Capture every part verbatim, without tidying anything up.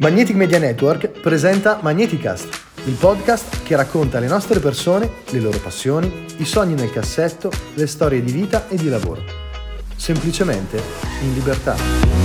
Magnetic Media Network presenta Magneticast, il podcast che racconta le nostre persone, le loro passioni, i sogni nel cassetto, le storie di vita e di lavoro. Semplicemente in libertà.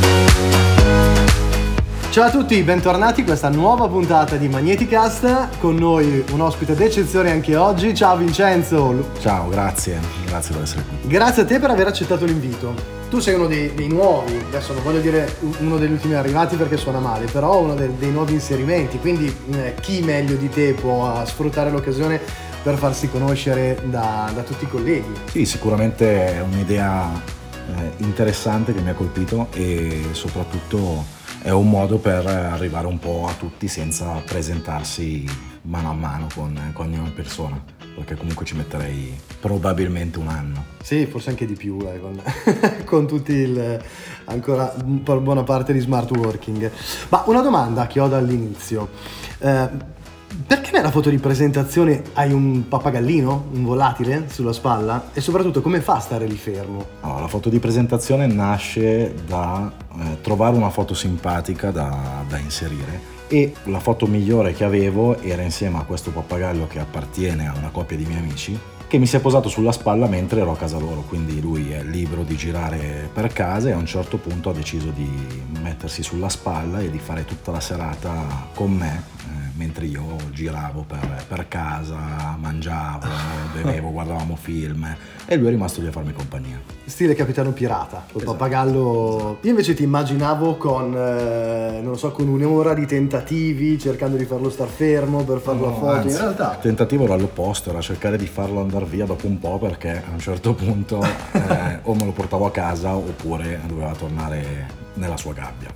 Ciao a tutti, bentornati a questa nuova puntata di Magneticast. Con noi un ospite d'eccezione anche oggi. Ciao Vincenzo. Ciao, grazie, grazie per essere qui. Grazie a te per aver accettato l'invito. Tu sei uno dei, dei nuovi, adesso non voglio dire uno degli ultimi arrivati perché suona male, però uno dei, dei nuovi inserimenti, quindi eh, chi meglio di te può sfruttare l'occasione per farsi conoscere da, da tutti i colleghi? Sì, sicuramente è un'idea eh, interessante che mi ha colpito e soprattutto è un modo per arrivare un po' a tutti senza presentarsi mano a mano con, con ogni persona, perché comunque ci metterei probabilmente un anno. Sì, forse anche di più, eh, con, con tutti il ancora per buona parte di smart working. Ma una domanda che ho dall'inizio. Eh, perché nella foto di presentazione hai un pappagallino, un volatile sulla spalla? E soprattutto come fa a stare lì fermo? No, la foto di presentazione nasce da eh, trovare una foto simpatica da, da inserire, e la foto migliore che avevo era insieme a questo pappagallo che appartiene a una coppia di miei amici, che mi si è posato sulla spalla mentre ero a casa loro, quindi lui è libero di girare per casa e a un certo punto ha deciso di mettersi sulla spalla e di fare tutta la serata con me, eh, mentre io giravo per, per casa, mangiavo, bevevo, guardavamo film, e lui è rimasto lì a farmi compagnia. Stile Capitano Pirata, col Esatto. Pappagallo. Io invece ti immaginavo con, eh, non lo so, con un'ora di tentativi, cercando di farlo star fermo per farlo No, a foto. anzi, In realtà il tentativo era all'opposto, era cercare di farlo andare via dopo un po', perché a un certo punto eh, o me lo portavo a casa oppure doveva tornare nella sua gabbia.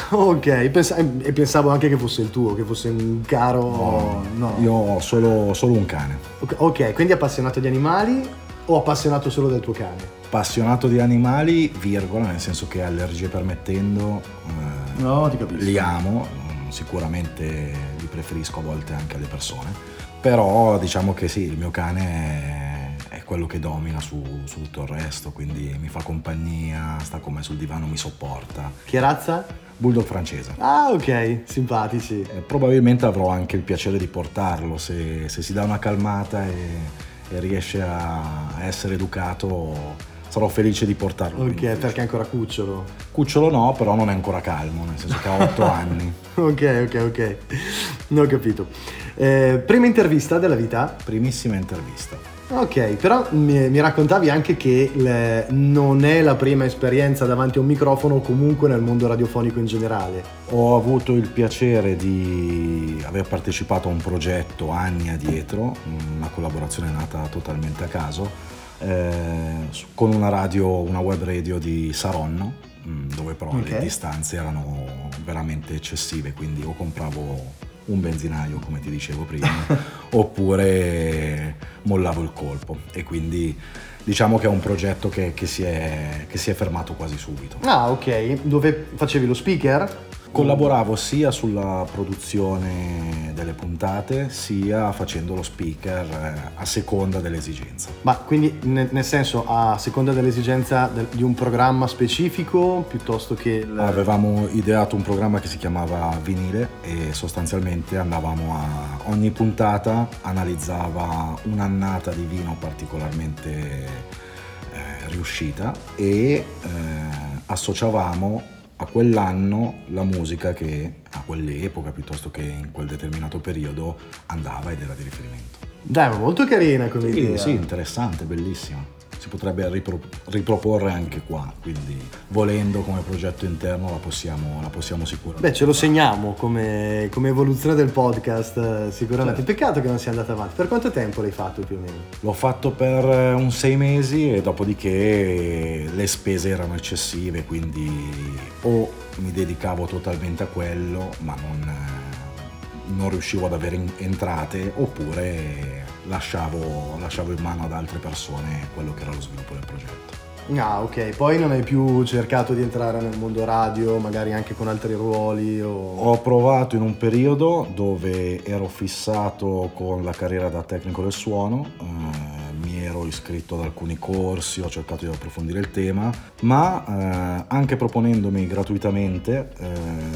Ok, pens- e pensavo anche che fosse il tuo, che fosse un caro. No, No. Io ho solo, solo un cane. Ok, ok, quindi appassionato di animali o appassionato solo del tuo cane? Appassionato di animali, virgola, nel senso che allergie permettendo, eh, No, ti capisco. li amo, sicuramente li preferisco a volte anche alle persone, però diciamo che sì, il mio cane è, è quello che domina su, su tutto il resto, quindi mi fa compagnia, sta con me sul divano, mi sopporta. Che razza? Bulldog francese. Ah, ok, simpatici. Eh, probabilmente avrò anche il piacere di portarlo, se, se si dà una calmata e, e riesce a essere educato, sarò felice di portarlo. Ok, perché è ancora cucciolo. Cucciolo no, però non è ancora calmo, nel senso che ha otto anni. Ok, ok, ok. Non ho capito. Eh, prima intervista della vita? Primissima intervista. Ok, però mi, mi raccontavi anche che le, non è la prima esperienza davanti a un microfono o comunque nel mondo radiofonico in generale. Ho avuto il piacere di aver partecipato a un progetto anni addietro, una collaborazione nata totalmente a caso, eh, con una radio, una web radio di Saronno, dove però Ok. le distanze erano veramente eccessive, quindi o compravo un benzinaio, come ti dicevo prima, oppure mollavo il colpo, e quindi diciamo che è un progetto che, che, si è, che si è fermato quasi subito. Ah, ok. Dove facevi lo speaker? Collaboravo sia sulla produzione delle puntate sia facendo lo speaker, eh, a seconda dell'esigenza. Ma quindi ne- nel senso a seconda dell'esigenza del- di un programma specifico piuttosto che... il- Avevamo ideato un programma che si chiamava Vinile e sostanzialmente andavamo a ogni puntata, analizzava un'annata di vino particolarmente eh, riuscita e eh, associavamo a quell'anno la musica che a quell'epoca piuttosto che in quel determinato periodo andava ed era di riferimento. Dai, ma molto carina come Sì, idea. sì, interessante, bellissima. Si potrebbe ripro- riproporre anche qua, quindi volendo come progetto interno la possiamo, la possiamo sicuramente. Beh, ce lo segniamo come, come evoluzione del podcast, eh, sicuramente. Certo. Peccato che non sia andata avanti. Per quanto tempo l'hai fatto più o meno? L'ho fatto per eh, un sei mesi e dopodiché le spese erano eccessive, quindi o mi dedicavo totalmente a quello, ma non, eh, non riuscivo ad avere in- entrate, oppure lasciavo, lasciavo in mano ad altre persone quello che era lo sviluppo del progetto. Ah, ok. Poi non hai più cercato di entrare nel mondo radio, magari anche con altri ruoli o... Ho provato in un periodo dove ero fissato con la carriera da tecnico del suono, eh, mi ero iscritto ad alcuni corsi, ho cercato di approfondire il tema, ma eh, anche proponendomi gratuitamente eh,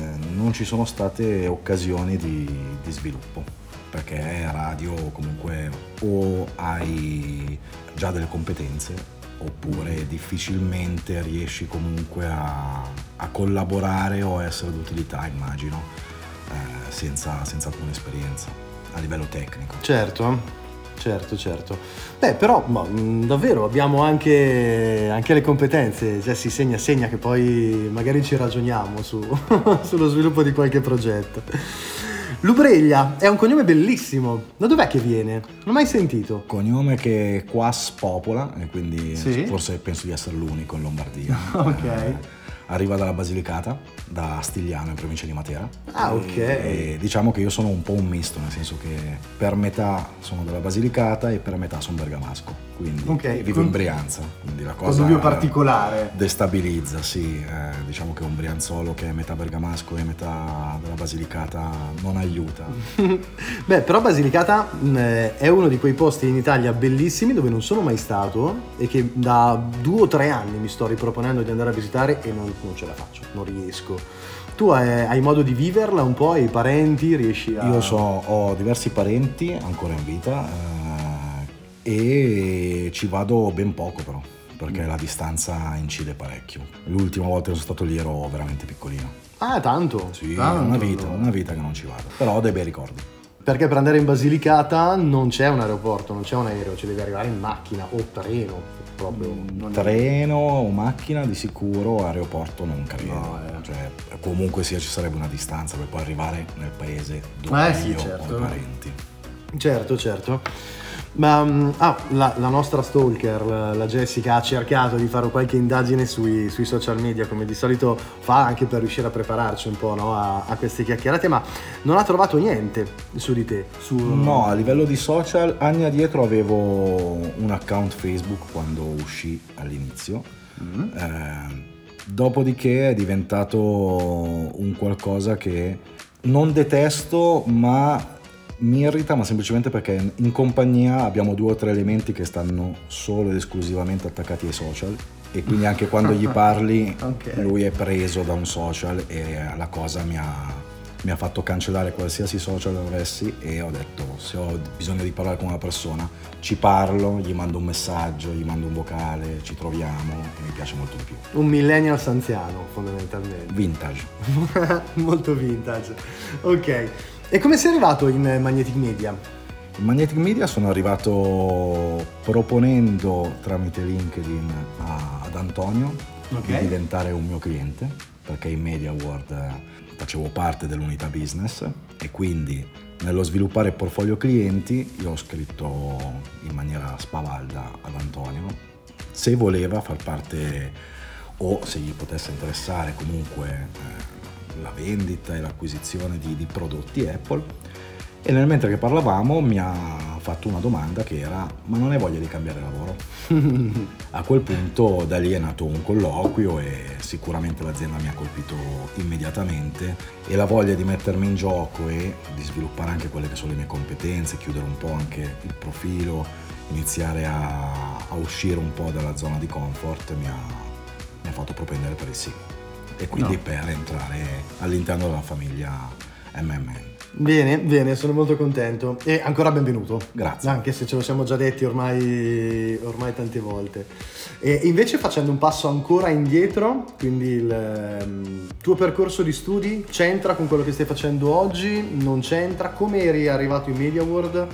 non ci sono state occasioni di, di sviluppo, perché radio comunque o hai già delle competenze oppure difficilmente riesci comunque a, a collaborare o a essere d'utilità, immagino, eh, senza, senza alcuna esperienza a livello tecnico. Certo. Certo, certo. Beh, però ma, mh, davvero abbiamo anche, anche le competenze, cioè si segna, segna che poi magari ci ragioniamo su, sullo sviluppo di qualche progetto. Lubreglia è un cognome bellissimo. Da dov'è che viene? Non l'ho mai sentito. Cognome che qua spopola e quindi Sì? forse penso di essere l'unico in Lombardia. Ok. Eh, arriva dalla Basilicata, da Stigliano in provincia di Matera. Ah, ok. E, e diciamo che io sono un po' un misto, nel senso che per metà sono della Basilicata e per metà sono bergamasco, quindi Ok, vivo con- in Brianza, quindi la cosa Così particolare. destabilizza, sì. Eh, diciamo che un brianzolo che è metà bergamasco e metà della Basilicata non aiuta. Beh, però Basilicata mh, eh, è uno di quei posti in Italia bellissimi dove non sono mai stato e che da due o tre anni mi sto riproponendo di andare a visitare e non, non ce la faccio, non riesco. Tu hai, hai modo di viverla un po', hai parenti, riesci a... Io so, ho diversi parenti ancora in vita eh, e ci vado ben poco però, perché la distanza incide parecchio. L'ultima volta che sono stato lì ero veramente piccolino. Ah, tanto? Sì, Tanto, una vita, allora. una vita che non ci vado, però ho dei bei ricordi. Perché per andare in Basilicata non c'è un aeroporto, non c'è un aereo, ci devi arrivare in macchina o treno, proprio. non è- Treno o macchina di sicuro, aeroporto non credo. No, eh. Cioè, comunque sia ci sarebbe una distanza per poi arrivare nel paese dove Eh, sì, io certo. ho i parenti. Certo, certo. Ma mm, ah, la, la nostra stalker, la, la Jessica, ha cercato di fare qualche indagine sui, sui social media, come di solito fa, anche per riuscire a prepararci un po', no, a, a queste chiacchierate, ma non ha trovato niente su di te. Su... No, a livello di social, anni addietro avevo un account Facebook quando uscì all'inizio. Mm. Eh, dopodiché è diventato un qualcosa che non detesto, ma mi irrita, ma semplicemente perché in compagnia abbiamo due o tre elementi che stanno solo ed esclusivamente attaccati ai social e quindi anche quando gli parli Ok. lui è preso da un social e la cosa mi ha, mi ha fatto cancellare qualsiasi social avessi e ho detto se ho bisogno di parlare con una persona ci parlo, gli mando un messaggio, gli mando un vocale, ci troviamo e mi piace molto di più. Un millennials anziano, fondamentalmente. Vintage. Molto vintage. Ok. E come sei arrivato in Magnetic Media? In Magnetic Media sono arrivato proponendo tramite LinkedIn a- ad Antonio Ok. di diventare un mio cliente, perché in Media World eh, facevo parte dell'unità business e quindi nello sviluppare il portfolio clienti io ho scritto in maniera spavalda ad Antonio se voleva far parte o se gli potesse interessare comunque eh, la vendita e l'acquisizione di, di prodotti Apple e nel mentre che parlavamo mi ha fatto una domanda che era ma non hai voglia di cambiare lavoro? A quel punto da lì è nato un colloquio e sicuramente l'azienda mi ha colpito immediatamente e la voglia di mettermi in gioco e di sviluppare anche quelle che sono le mie competenze, chiudere un po' anche il profilo, iniziare a, a uscire un po' dalla zona di comfort mi ha, mi ha fatto propendere per il sì e quindi No. per entrare all'interno della famiglia M M N. Bene, bene, sono molto contento e ancora benvenuto. Grazie. Anche se ce lo siamo già detti ormai, ormai tante volte. E invece facendo un passo ancora indietro, quindi il ehm, tuo percorso di studi c'entra con quello che stai facendo oggi? Non c'entra? Come eri arrivato in Media World?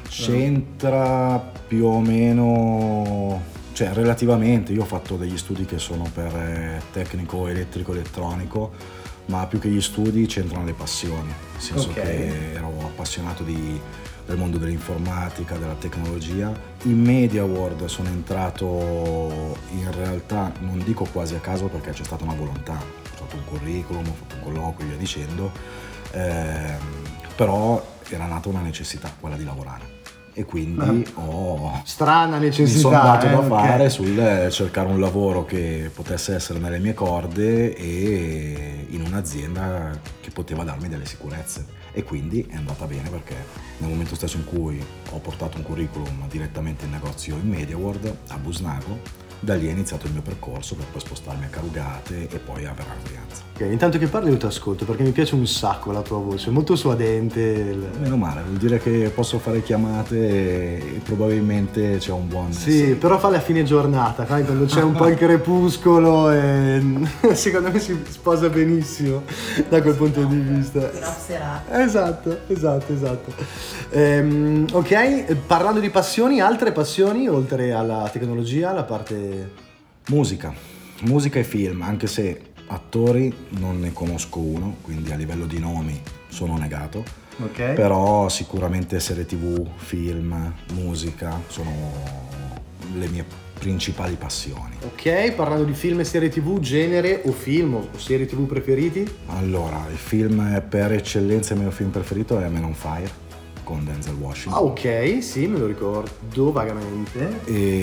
C'entra più o meno, cioè relativamente, io ho fatto degli studi che sono per eh, tecnico elettrico elettronico, ma più che gli studi c'entrano le passioni, nel senso Ok. che ero appassionato di, del mondo dell'informatica, della tecnologia. In Media World sono entrato in realtà, non dico quasi a caso perché c'è stata una volontà, ho fatto un curriculum, ho fatto un colloquio e via dicendo, ehm, però era nata una necessità, quella di lavorare. E quindi ho, Strana mi necessità. sono dato eh, da ok. fare sul cercare un lavoro che potesse essere nelle mie corde e in un'azienda che poteva darmi delle sicurezze. E quindi è andata bene perché nel momento stesso in cui ho portato un curriculum direttamente in negozio in Media World a Busnago, Da lì è iniziato il mio percorso per poi spostarmi a Carugate e poi a Verano Brianza. Ok, intanto che parli io ti ascolto perché mi piace un sacco la tua voce, molto suadente. Il... Meno male, vuol dire che posso fare chiamate e probabilmente c'è un buon... Sì, però falla a fine giornata, sai, quando c'è un po' il crepuscolo e secondo me si sposa benissimo da quel punto di vista. Esatto, esatto, esatto. Ehm, ok, parlando di passioni, altre passioni oltre alla tecnologia, la parte... Musica, musica e film, anche se attori non ne conosco uno, quindi a livello di nomi sono negato, okay. Però sicuramente serie tv, film, musica sono le mie principali passioni. Ok, parlando di film e serie tv, genere o film o serie tv preferiti? Allora, il film per eccellenza, il mio film preferito è Man on Fire con Denzel Washington. Ah, ok, sì, me lo ricordo vagamente.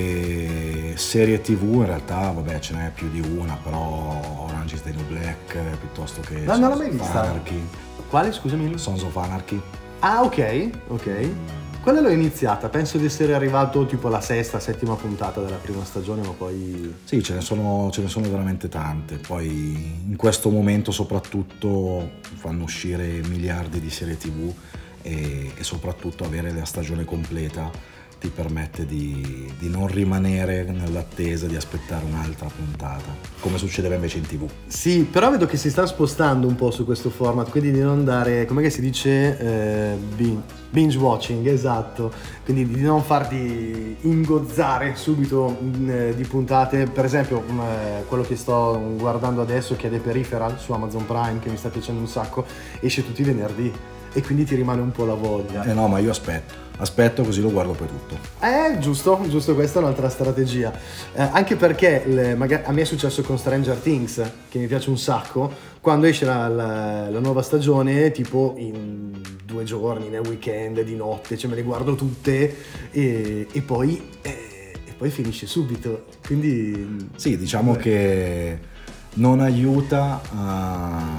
E serie tv in realtà, vabbè, ce n'è più di una, però Orange is the New Black piuttosto che no, non l'ho mai vista. Anarchy. Quale, scusami? Sons of Anarchy. Ah, ok, ok. Quella l'ho iniziata, penso di essere arrivato tipo alla sesta, settima puntata della prima stagione, ma poi... Sì, ce ne sono, ce ne sono veramente tante. Poi in questo momento soprattutto fanno uscire miliardi di serie tv e, e soprattutto avere la stagione completa ti permette di, di non rimanere nell'attesa di aspettare un'altra puntata, come succedeva invece in tv. Sì, però vedo che si sta spostando un po' su questo format, quindi di non dare, come si dice, eh, binge watching, esatto, quindi di non farti ingozzare subito eh, di puntate. Per esempio eh, quello che sto guardando adesso, che è The Peripheral su Amazon Prime, che mi sta piacendo un sacco, esce tutti i venerdì e quindi ti rimane un po' la voglia. Eh no, ma io aspetto. Aspetto così lo guardo poi tutto. Eh, giusto, giusto, questa è un'altra strategia. Eh, anche perché le, magari, a me è successo con Stranger Things, che mi piace un sacco. Quando esce la, la, la nuova stagione, tipo in due giorni, nel weekend, di notte, cioè me le guardo tutte e, e poi eh, e poi finisce subito. Quindi sì, diciamo eh. che non aiuta a,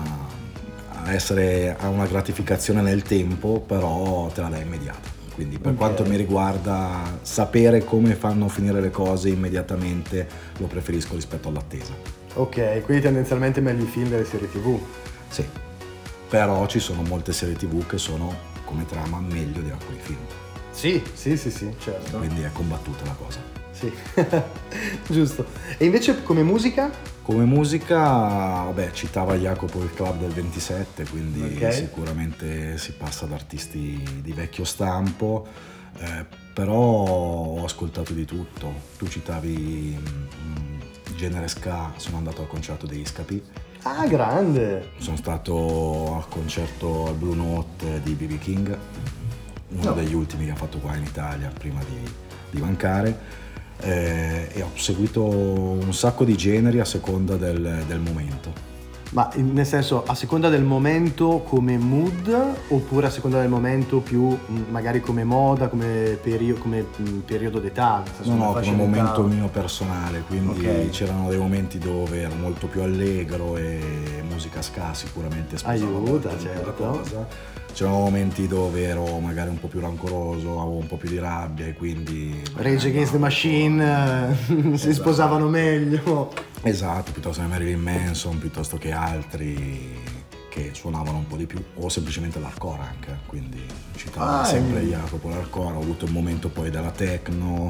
a essere a una gratificazione nel tempo, però te la dà immediata. Quindi per okay. quanto mi riguarda, sapere come fanno finire le cose immediatamente lo preferisco rispetto all'attesa. Ok, quindi tendenzialmente meglio i film delle serie tv. Sì, però ci sono molte serie tv che sono come trama meglio di alcuni film. Sì, sì, sì, sì, certo. Quindi è combattuta la cosa. Sì, giusto. E invece come musica? Come musica, vabbè, citava Jacopo il club del ventisette, quindi okay. sicuramente si passa ad artisti di vecchio stampo, eh, però ho ascoltato di tutto. Tu citavi mh, genere ska, sono andato al concerto degli Scapi. Ah, grande! Sono stato al concerto al Blue Note di B B King, uno no. degli ultimi che ha fatto qua in Italia prima di, di mancare. Eh, e ho seguito un sacco di generi a seconda del, del momento. Ma nel senso, a seconda del momento come mood oppure a seconda del momento più magari come moda, come, perio- come periodo d'età? No, no, come momento mio personale, quindi okay. c'erano dei momenti dove ero molto più allegro e musica ska sicuramente aiuta, certo. Cosa. C'erano momenti dove ero magari un po' più rancoroso, avevo un po' più di rabbia e quindi... Rage Against the Machine esatto. si sposavano meglio. Esatto, piuttosto che Marilyn Manson, piuttosto che altri che suonavano un po' di più, o semplicemente l'hardcore anche, quindi citavo ah, sempre è... Jacopo l'hardcore, ho avuto un momento poi della techno,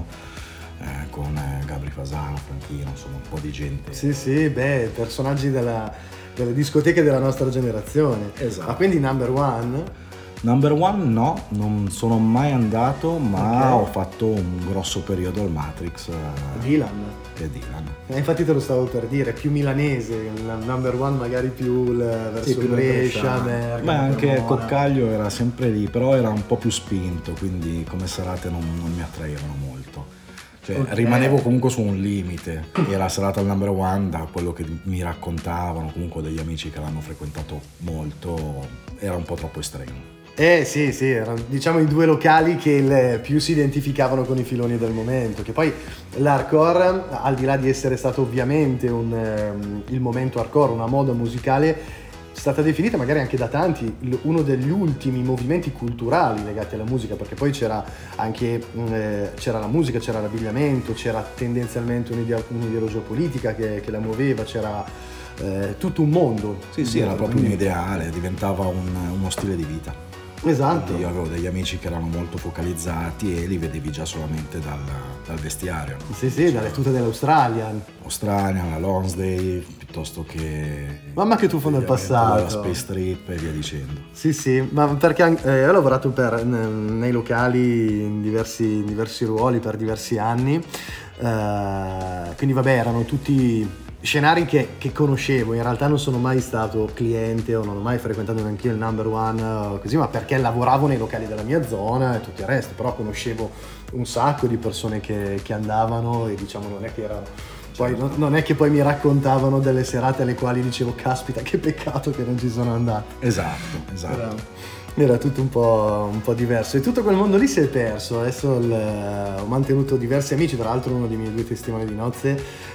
eh, con eh, Gabri Fasano, Franchino, insomma un po' di gente. Sì, sì, beh, personaggi della... delle discoteche della nostra generazione. Esatto. Ma quindi number one? Number one no, non sono mai andato, ma okay. ho fatto un grosso periodo al Matrix. Dylan. E Dylan. Eh, infatti te lo stavo per dire, più milanese, il number one magari più il, verso sì, più Brescia, Bergamo. Beh, anche Coccaglio era sempre lì, però era un po' più spinto, quindi come serate non, non mi attraevano molto. Cioè, okay. rimanevo comunque su un limite, e la serata al number one, da quello che mi raccontavano, comunque degli amici che l'hanno frequentato molto, era un po' troppo estremo. Eh sì, sì, erano diciamo i due locali che il, più si identificavano con i filoni del momento, che poi l'hardcore, al di là di essere stato ovviamente un, um, il momento hardcore, una moda musicale, stata definita magari anche da tanti uno degli ultimi movimenti culturali legati alla musica, perché poi c'era anche eh, c'era la musica, c'era l'abbigliamento, c'era tendenzialmente un'idea, un'ideologia politica che, che la muoveva, c'era eh, tutto un mondo. Sì, sì, era proprio un ideale, diventava un, uno stile di vita. Esatto. Io avevo degli amici che erano molto focalizzati e li vedevi già solamente dal, dal vestiario. No? Sì, sì, cioè, dalle tute dell'Australian. Australian, la Lonsdale, piuttosto che... Mamma che tuffo nel passato. La Space Trip e via dicendo. Sì, sì, ma perché eh, ho lavorato per, nei locali in diversi, in diversi ruoli per diversi anni, eh, quindi vabbè, erano tutti scenari che, che conoscevo. In realtà non sono mai stato cliente o non ho mai frequentato neanche io il Number One o così, ma perché lavoravo nei locali della mia zona e tutto il resto, però conoscevo un sacco di persone che, che andavano e diciamo non è che erano poi non, non è che poi mi raccontavano delle serate alle quali dicevo caspita che peccato che non ci sono andato. Esatto, esatto. Era, era tutto un po', un po' diverso e tutto quel mondo lì si è perso. Adesso il, ho mantenuto diversi amici, tra l'altro uno dei miei due testimoni di nozze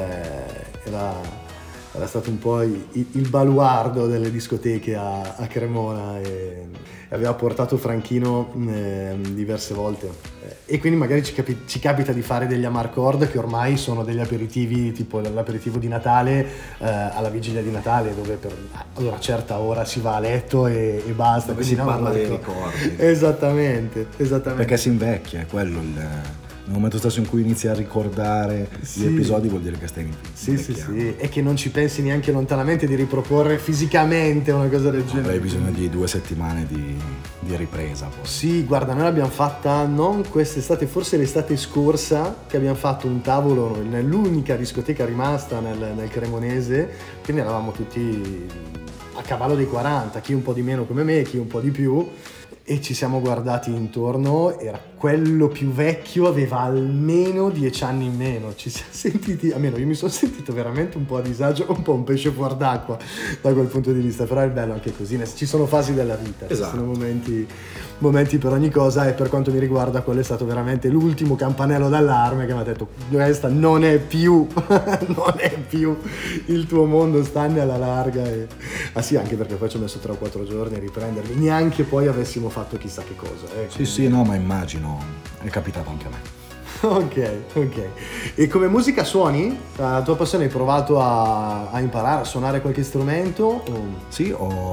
eh, era, era stato un po' il, il baluardo delle discoteche a, a Cremona e aveva portato Franchino eh, diverse volte e quindi magari ci, capi- ci capita di fare degli amarcord che ormai sono degli aperitivi tipo l'aperitivo di Natale eh, alla vigilia di Natale, dove per ad una certa ora si va a letto e, e basta, dove si parla dei ricordi. Esattamente, esattamente, perché si invecchia, è quello il... Nel momento stesso in cui inizi a ricordare sì. gli episodi vuol dire che stai sì, sì, sì, e che non ci pensi neanche lontanamente di riproporre fisicamente una cosa del genere. Avrei bisogno di due settimane di, di ripresa poi. Sì, guarda, noi l'abbiamo fatta non quest'estate, forse l'estate scorsa, che abbiamo fatto un tavolo nell'unica discoteca rimasta nel, nel Cremonese, quindi eravamo tutti a cavallo dei quaranta, chi un po' di meno come me, chi un po' di più, e ci siamo guardati intorno, era quello più vecchio aveva almeno dieci anni in meno, ci siamo sentiti, almeno io mi sono sentito veramente un po' a disagio, un po' un pesce fuor d'acqua da quel punto di vista, però è bello anche così, ci sono fasi della vita, esatto. Ci sono momenti, momenti per ogni cosa e per quanto mi riguarda quello è stato veramente l'ultimo campanello d'allarme che mi ha detto questa non è più, non è più il tuo mondo, stanne alla larga e... ah sì, anche perché poi ci ho messo tre o quattro giorni a riprendermi, neanche poi avessimo fatto chissà che cosa. Eh. Sì, sì, no, ma immagino, è capitato anche a me. Ok, ok. E come musica suoni? La tua passione, hai provato a, a imparare a suonare qualche strumento? O... Sì,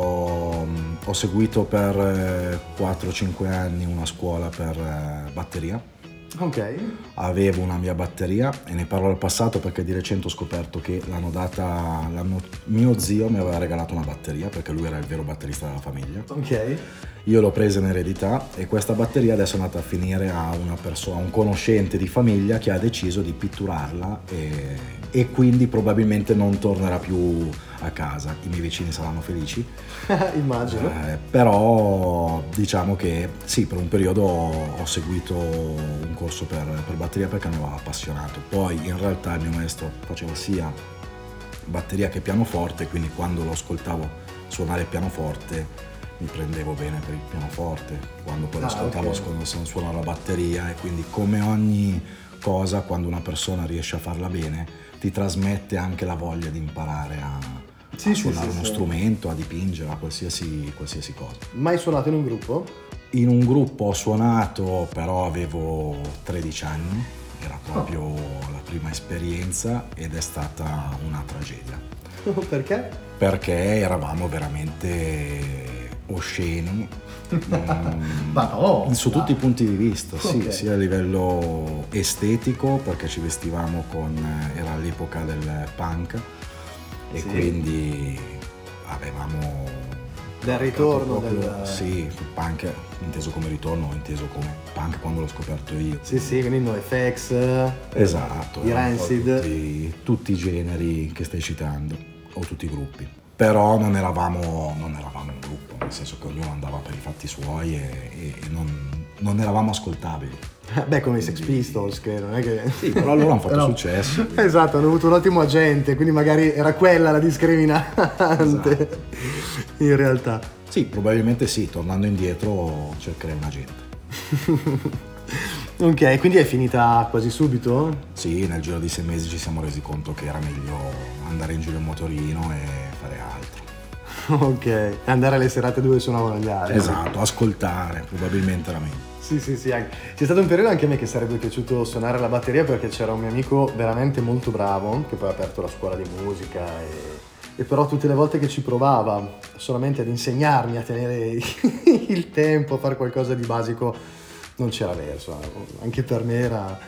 ho, ho seguito per quattro cinque anni una scuola per batteria. Ok. Avevo una mia batteria e ne parlo del passato perché di recente ho scoperto che l'hanno data, l'hanno, mio zio mi aveva regalato una batteria perché lui era il vero batterista della famiglia. Ok. Io l'ho presa in eredità e questa batteria adesso è andata a finire a una persona, a un conoscente di famiglia che ha deciso di pitturarla e, e quindi probabilmente non tornerà più a casa. I miei vicini saranno felici. Immagino. Eh, però diciamo che sì, per un periodo ho, ho seguito un corso per, per batteria perché mi aveva appassionato. Poi in realtà il mio maestro faceva sia batteria che pianoforte, quindi quando lo ascoltavo suonare il pianoforte mi prendevo bene per il pianoforte, quando poi lo ah, ascoltavo okay. suonare la batteria, e quindi come ogni cosa, quando una persona riesce a farla bene ti trasmette anche la voglia di imparare a, sì, a sì, suonare sì, uno sì. strumento, a dipingere, a qualsiasi, qualsiasi cosa. Mai suonato in un gruppo? In un gruppo ho suonato, però avevo tredici anni, era proprio oh. la prima esperienza ed è stata una tragedia. Perché? Perché eravamo veramente osceni mm, Ma no, su tutti i punti di vista, okay. sì, sia a livello estetico perché ci vestivamo con, era l'epoca del punk e sì. quindi avevamo del ritorno proprio, del... sì, punk inteso come ritorno, inteso come punk quando l'ho scoperto io. Sì, sì, quindi NoFX, esatto, i Rancid, tutti, tutti i generi che stai citando o tutti i gruppi. Però non eravamo, non eravamo un gruppo, nel senso che ognuno andava per i fatti suoi e, e non, non eravamo ascoltabili. Beh, come i Sex Pistols, che non è che... Sì, però loro hanno fatto però... successo. Quindi. Esatto, hanno avuto un ottimo agente, quindi magari era quella la discriminante, esatto. In realtà. Sì, probabilmente sì, tornando indietro cercherei un agente. Ok, quindi è finita quasi subito? Sì, nel giro di sei mesi ci siamo resi conto che era meglio andare in giro in motorino e fare altro. Ok, andare alle serate dove suonavano gli altri. Esatto, ascoltare, probabilmente era meglio. Sì, sì, sì, anche. C'è stato un periodo anche a me che sarebbe piaciuto suonare la batteria, perché c'era un mio amico veramente molto bravo che poi ha aperto la scuola di musica e, e però tutte le volte che ci provava solamente ad insegnarmi a tenere il tempo, a fare qualcosa di basico, non c'era verso. Anche per me era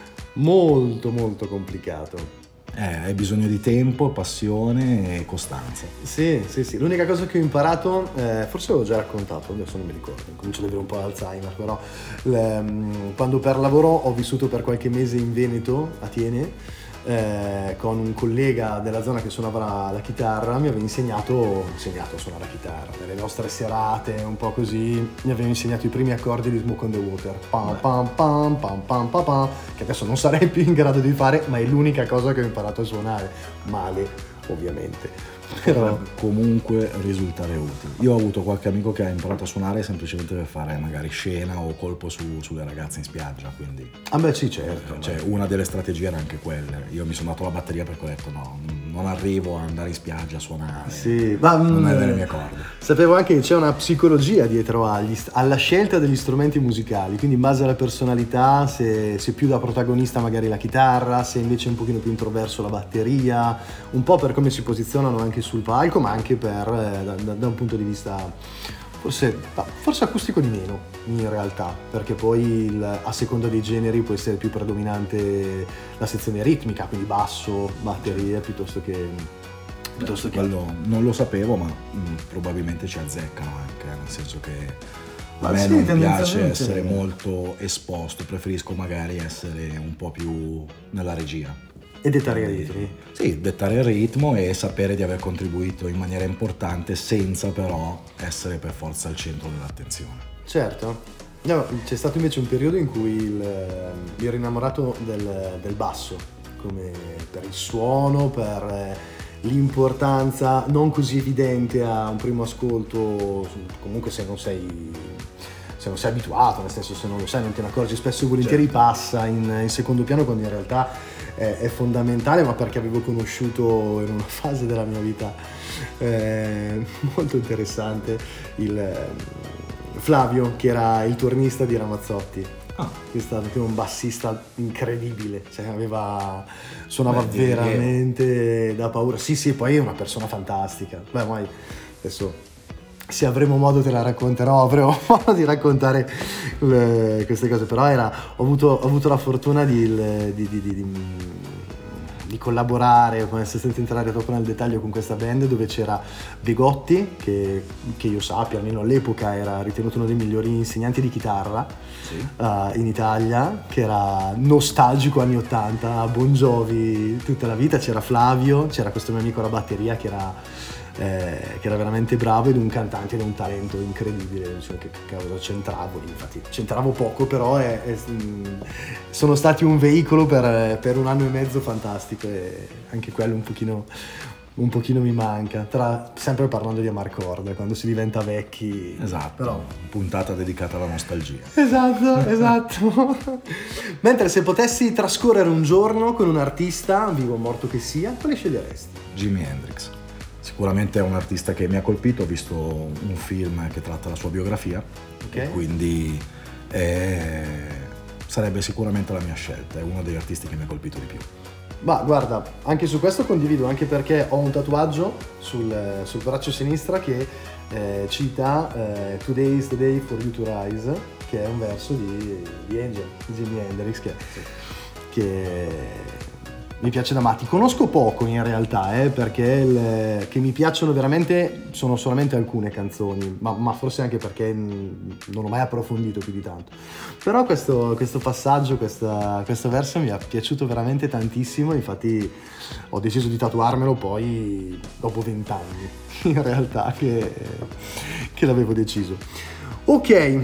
molto molto complicato. Eh, hai bisogno di tempo, passione e costanza. Sì, sì, sì. L'unica cosa che ho imparato, eh, forse l'avevo già raccontato, adesso non mi ricordo, comincio ad avere un po' Alzheimer, però le, quando per lavoro ho vissuto per qualche mese in Veneto, a Tiene, eh, con un collega della zona che suonava la, la chitarra, mi aveva insegnato, insegnato a suonare la chitarra. Nelle nostre serate, un po' così, mi aveva insegnato i primi accordi di Smoke on the Water. Pam, pam, pam, pam, pam, pam, pam, che adesso non sarei più in grado di fare, ma è l'unica cosa che ho imparato a suonare. Male, ovviamente. Però comunque risultare utile. Io ho avuto qualche amico che ha imparato a suonare semplicemente per fare magari scena o colpo su, sulle ragazze in spiaggia, quindi ah beh sì, certo, cioè, una delle strategie era anche quelle. Io mi sono dato la batteria perché ho detto no, non arrivo a andare in spiaggia a suonare, sì, ma non è nelle mie corde. Sapevo anche che c'è una psicologia dietro agli, alla scelta degli strumenti musicali, quindi in base alla personalità, se, se più da protagonista magari la chitarra, se invece un pochino più introverso la batteria, un po' per come si posizionano anche sul palco, ma anche per eh, da, da un punto di vista forse, forse acustico di meno in realtà, perché poi il, a seconda dei generi può essere più predominante la sezione ritmica, quindi basso, batteria, piuttosto che piuttosto che quello non lo sapevo, ma mh, probabilmente ci azzeccano anche, nel senso che a me sì, non piace essere molto esposto, preferisco magari essere un po' più nella regia. E dettare i ritmi? Sì, dettare il ritmo e sapere di aver contribuito in maniera importante senza però essere per forza al centro dell'attenzione. Certo. No, c'è stato invece un periodo in cui il, mi ero innamorato del, del basso, come per il suono, per l'importanza non così evidente a un primo ascolto, comunque se non sei... se non sei abituato, nel senso se non lo sai non te ne accorgi, spesso e volentieri certo. Passa in, in secondo piano quando in realtà è, è fondamentale, ma perché avevo conosciuto in una fase della mia vita eh, molto interessante il eh, Flavio, che era il turnista di Ramazzotti. Ah. Che è stato un bassista incredibile, cioè aveva, suonava Beh, veramente da paura. Sì, sì, poi è una persona fantastica. Beh, mai adesso se avremo modo te la racconterò, avremo modo di raccontare le, queste cose, però era, ho, avuto, ho avuto la fortuna di, di, di, di, di collaborare, come assistente entrare troppo nel dettaglio con questa band, dove c'era Begotti, che, che io sappia, almeno all'epoca era ritenuto uno dei migliori insegnanti di chitarra sì. uh, in Italia, che era nostalgico anni ottanta, Bon Jovi tutta la vita. C'era Flavio, c'era questo mio amico alla batteria che era Eh, che era veramente bravo, ed un cantante ed un talento incredibile, cioè, che cavolo c'entravo, infatti c'entravo poco, però è, è, sono stati un veicolo per, per un anno e mezzo fantastico, e anche quello un pochino, un pochino mi manca, tra, sempre parlando di Amarcord, quando si diventa vecchi. Esatto, però puntata dedicata alla nostalgia. Esatto, esatto. Mentre se potessi trascorrere un giorno con un artista, vivo o morto che sia, quale sceglieresti? Jimi Hendrix. Sicuramente è un artista che mi ha colpito, ho visto un film che tratta la sua biografia, okay. E quindi è... sarebbe sicuramente la mia scelta, è uno degli artisti che mi ha colpito di più. Ma guarda, anche su questo condivido, anche perché ho un tatuaggio sul, sul braccio sinistro che eh, cita eh, Today is the day for you to rise, che è un verso di, di Angel, di Jimi Hendrix, che, che mi piace da matti. Conosco poco in realtà, eh, perché le, che mi piacciono veramente sono solamente alcune canzoni, ma, ma forse anche perché non ho mai approfondito più di tanto. Però questo, questo passaggio, questa, questo verso mi è piaciuto veramente tantissimo, infatti ho deciso di tatuarmelo poi dopo vent'anni, in realtà, che, che l'avevo deciso. Ok,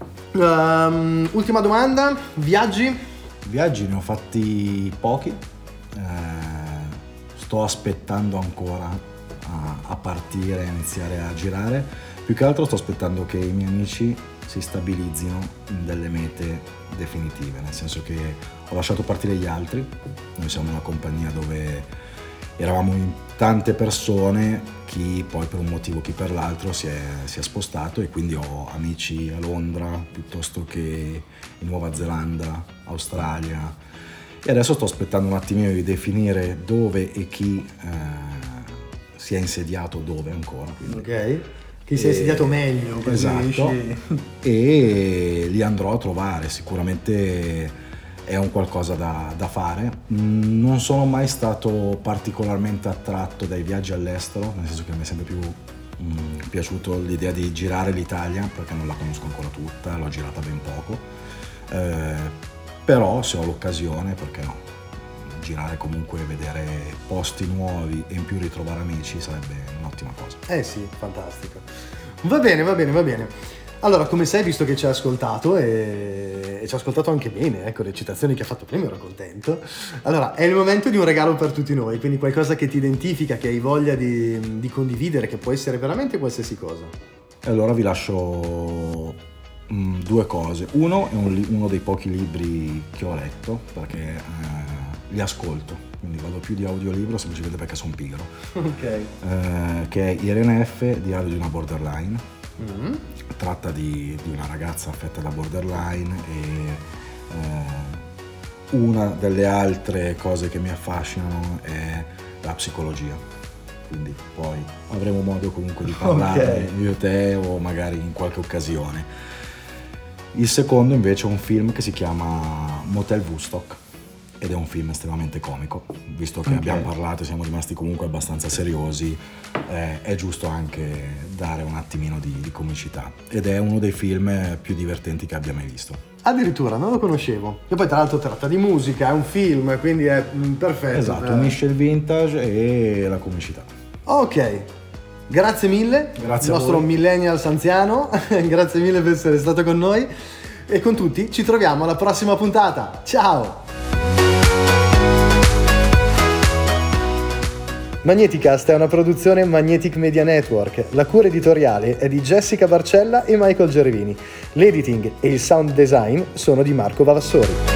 um, ultima domanda, viaggi? Viaggi ne ho fatti pochi. Eh, sto aspettando ancora a, a partire, a iniziare a girare. Più che altro sto aspettando che i miei amici si stabilizzino in delle mete definitive, nel senso che ho lasciato partire gli altri. Noi siamo una compagnia dove eravamo in tante persone, chi poi per un motivo, chi per l'altro si è, si è spostato, e quindi ho amici a Londra piuttosto che in Nuova Zelanda, Australia, e adesso sto aspettando un attimino di definire dove e chi eh, si è insediato dove ancora. Quindi. Ok, chi si è insediato meglio. Esatto, riesci... e li andrò a trovare, sicuramente è un qualcosa da, da fare. Non sono mai stato particolarmente attratto dai viaggi all'estero, nel senso che mi è sempre più mh, piaciuto l'idea di girare l'Italia, perché non la conosco ancora tutta, l'ho girata ben poco, eh, però se ho l'occasione, perché no, girare comunque, vedere posti nuovi e in più ritrovare amici sarebbe un'ottima cosa. Eh sì, fantastico. Va bene, va bene, va bene. Allora, come sai, visto che ci ha ascoltato e, e ci ha ascoltato anche bene, ecco, le citazioni che ha fatto prima, ero contento. Allora, è il momento di un regalo per tutti noi, quindi qualcosa che ti identifica, che hai voglia di, di condividere, che può essere veramente qualsiasi cosa. E allora vi lascio mh, due cose. Uno è un, uno dei pochi libri che ho letto, perché eh, li ascolto, quindi vado più di audiolibro semplicemente perché sono pigro. Ok. Eh, che è Irene F, Diario di una borderline. Mm-hmm. Tratta di, di una ragazza affetta da borderline e eh, una delle altre cose che mi affascinano è la psicologia, quindi poi avremo modo comunque di parlare, okay, io e te, o magari in qualche occasione. Il secondo invece è un film che si chiama Motel Woodstock ed è un film estremamente comico, visto che okay. abbiamo parlato e siamo rimasti comunque abbastanza seriosi, eh, è giusto anche dare un attimino di, di comicità, ed è uno dei film più divertenti che abbia mai visto. Addirittura, non lo conoscevo. E poi tra l'altro tratta di musica, è un film, quindi è mm, perfetto. Esatto, per... unisce il vintage e la comicità. Ok, grazie mille, grazie il nostro millennials anziano, grazie mille per essere stato con noi, e con tutti ci troviamo alla prossima puntata. Ciao! Magneticast è una produzione Magnetic Media Network. La cura editoriale è di Jessica Barcella e Michael Gervini. L'editing e il sound design sono di Marco Vavassori.